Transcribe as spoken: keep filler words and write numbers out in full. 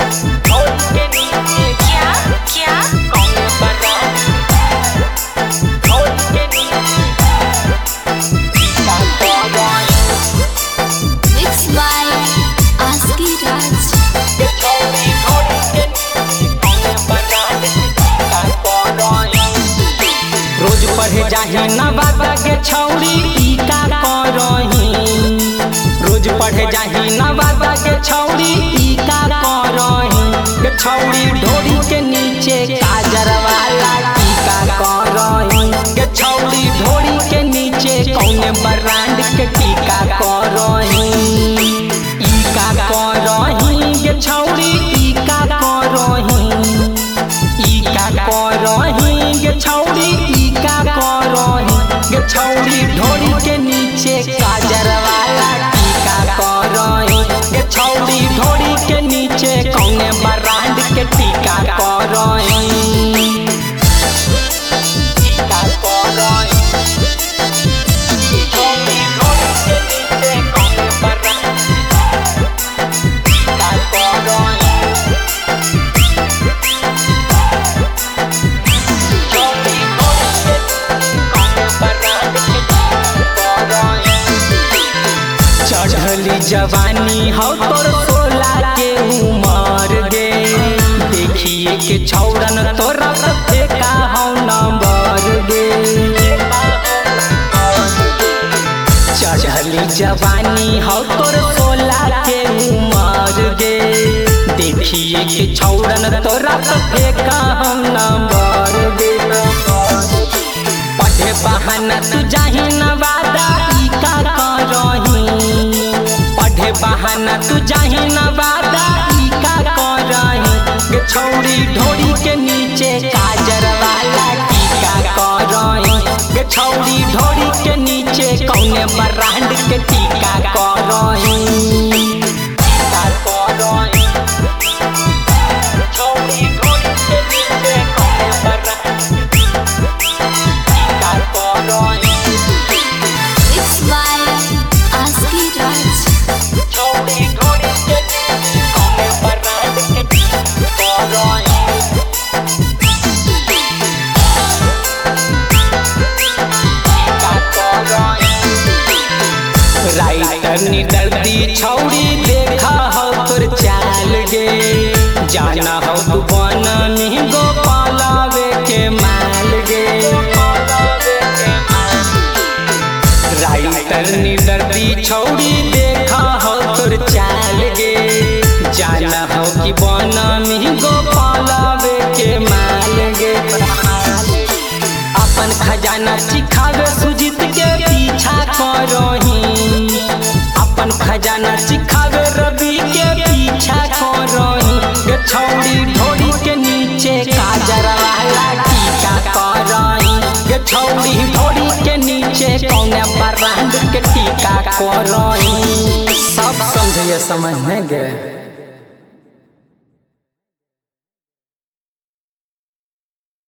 क्या क्या Mixed by Aski Raj। रोज पढ़े जाही नवादा के छौरी ई का करही। रोज पढ़े जाही नवादा के छौरी ई का करही। के छौरी ढोरी के नीचे काजर वाला टीका करही। के छौरी ढोरी के नीचे कौन ब्रांड के टीका करही। ई का करही के छौरी ई का करही। ई का करही के छौरी ई का करही। के छौरी ढोरी के नीचे काजर वाला टीका करही। के छौरी ढोरी के नीचे कौन ब्रांड के टीका करही। टीका करही। छौरी ढोरी के नीचे कौन ब्रांड टीका करही। चढ़ली जवानी हो तोर सोलह के उमर गे। देखिए के छौरन तोरा फेंका हो नंबर गे। चढ़ली जवानी हो तोर सोलह के उमर गे। देखिए के छौरन तोरा फेंका हो नंबर गे। पढ़े बहाना तू जाही नवादा ई का करही। पढ़े बहाना तू जाही नवादा ई का करही। गे छौरी ढोरी के नीचे काजर वाला टीका करही। गे छौरी ढोरी के नीचे कौन ब्रांड के टीका करही। टीका करही। छौरी ढोरी के नीचे कौन ब्रांड टीका करही। Mixed by Aski Raj। छौरी ढोरी के नीचे कौन ब्रांड के टीका करही। राइटर निर्दर्दी छौरी देखा हो तोर चाल गे। जाना हो तू बननी गोपालावे के माल गे। राइटर निर्दर्दी छौरी देखा हो तोर चाल गे। जाना हो कि बननी गोपालावे के माल गे। अपन खजाना सिखावे सुजीत के पीछा करही। अपन खजाना सिखावे रवि के पीछा करही। गे छौरी ढोरी के नीचे काजर वाला टीका करही। गे छौरी ढोरी के नीचे कौन ब्रांड के टीका करही। सब समझिए समझ में गे।